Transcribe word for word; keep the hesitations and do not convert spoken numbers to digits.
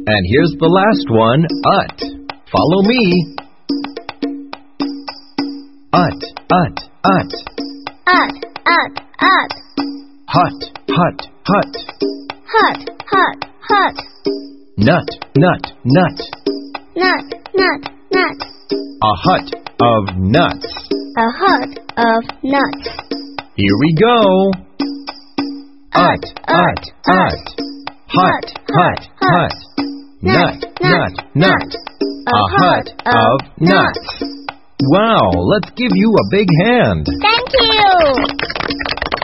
And here's the last one, ut. Follow me. Ut, ut, ut. Ut, ut, ut. Hut, hut, hut. Hut, hut, hut. Nut, nut, nut. Nut, nut, nut. A hut of nuts. A hut of nuts. Here we go. Ut, ut, ut. Hut, hut, hut. Nut, nut, nut. A hut of nuts. Wow, let's give you a big hand. Thank you!